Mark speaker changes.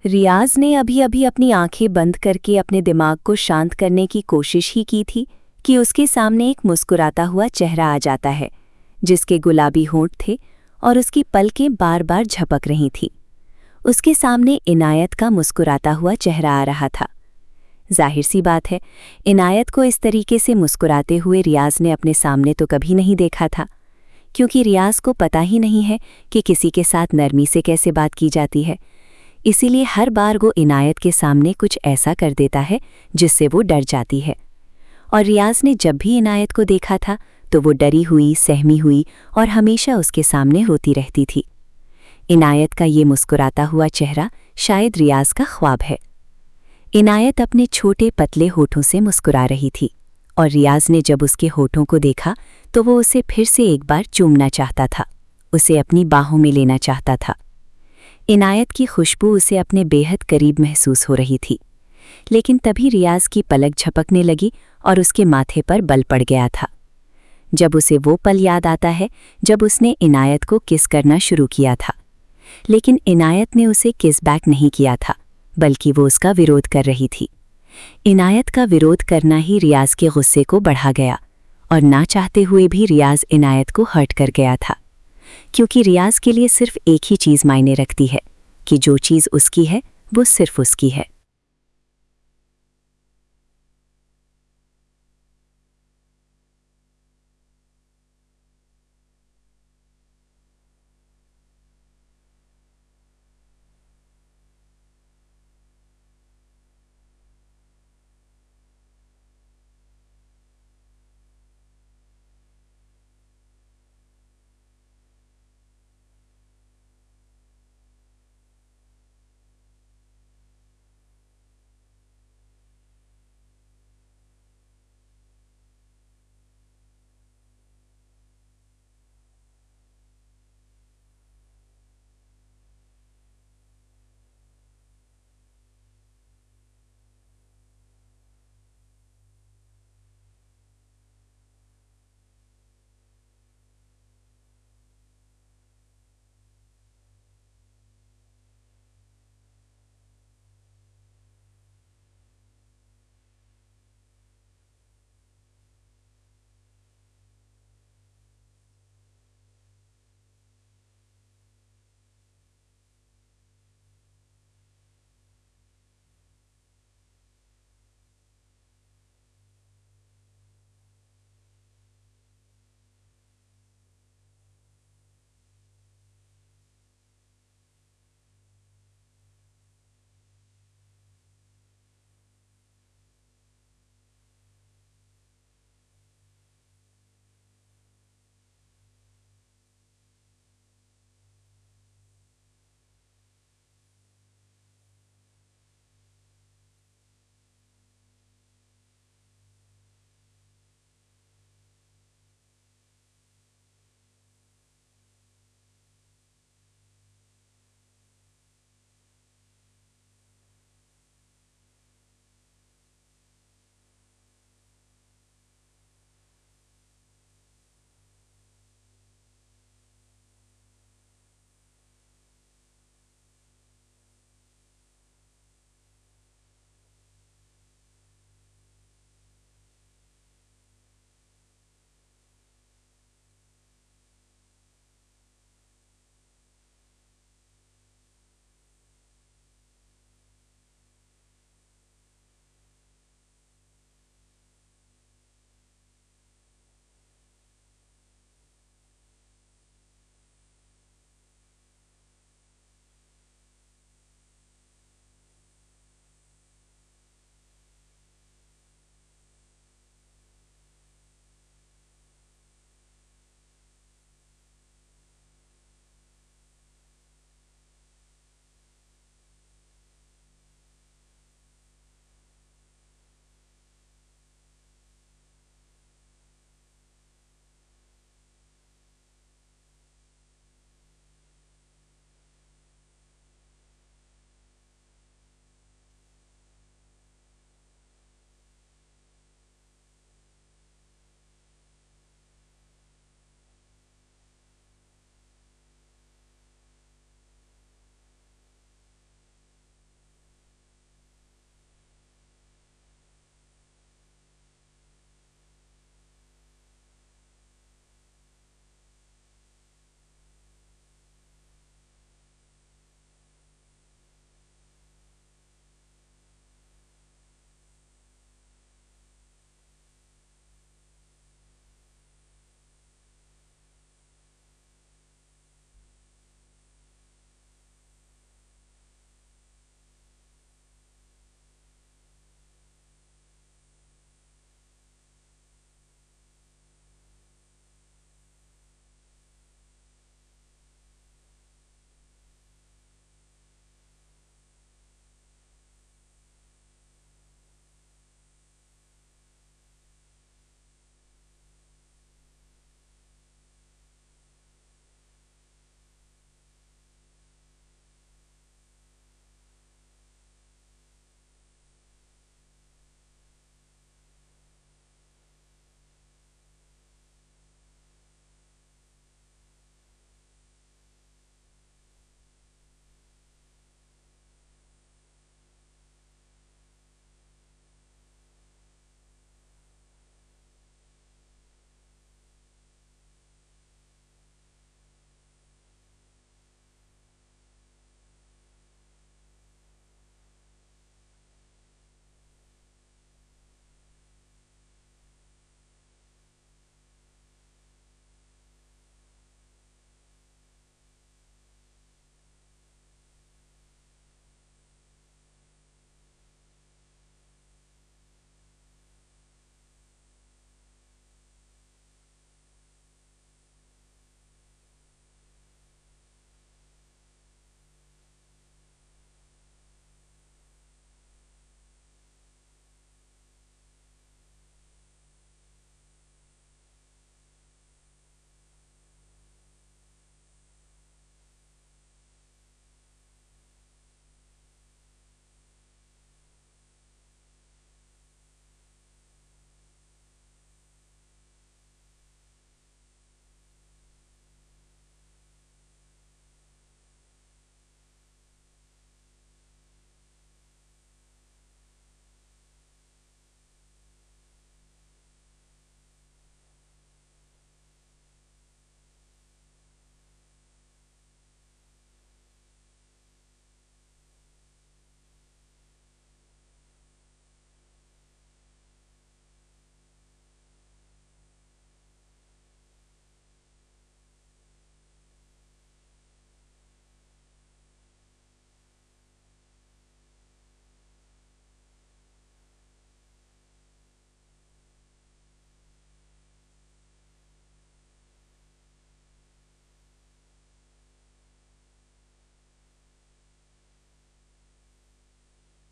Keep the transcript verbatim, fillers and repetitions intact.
Speaker 1: रियाज ने अभी अभी अपनी आंखें बंद करके अपने दिमाग को शांत करने की कोशिश ही की थी कि उसके सामने एक मुस्कुराता हुआ चेहरा आ जाता है, जिसके गुलाबी होंठ थे और उसकी पलकें बार बार झपक रही थीं। उसके सामने इनायत का मुस्कुराता हुआ चेहरा आ रहा था। जाहिर सी बात है, इनायत को इस तरीके से मुस्कुराते हुए रियाज ने अपने सामने तो कभी नहीं देखा था, क्योंकि रियाज को पता ही नहीं है कि किसी के साथ नरमी से कैसे बात की जाती है। इसीलिए हर बार वो इनायत के सामने कुछ ऐसा कर देता है जिससे वो डर जाती है। और रियाज ने जब भी इनायत को देखा था तो वो डरी हुई, सहमी हुई और हमेशा उसके सामने रोती रहती थी। इनायत का ये मुस्कुराता हुआ चेहरा शायद रियाज का ख्वाब है। इनायत अपने छोटे पतले होठों से मुस्कुरा रही थी और रियाज ने जब उसके होठों को देखा तो वो उसे फिर से एक बार चूमना चाहता था, उसे अपनी बाहों में लेना चाहता था। इनायत की खुशबू उसे अपने बेहद करीब महसूस हो रही थी, लेकिन तभी रियाज की पलक झपकने लगी और उसके माथे पर बल पड़ गया था। जब उसे वो पल याद आता है जब उसने इनायत को किस करना शुरू किया था, लेकिन इनायत ने उसे किस बैक नहीं किया था, बल्कि वो उसका विरोध कर रही थी। इनायत का विरोध करना ही रियाज के गुस्से को बढ़ा गया और ना चाहते हुए भी रियाज इनायत को हर्ट कर गया था, क्योंकि रियाज के लिए सिर्फ एक ही चीज़ मायने रखती है कि जो चीज़ उसकी है वो सिर्फ उसकी है।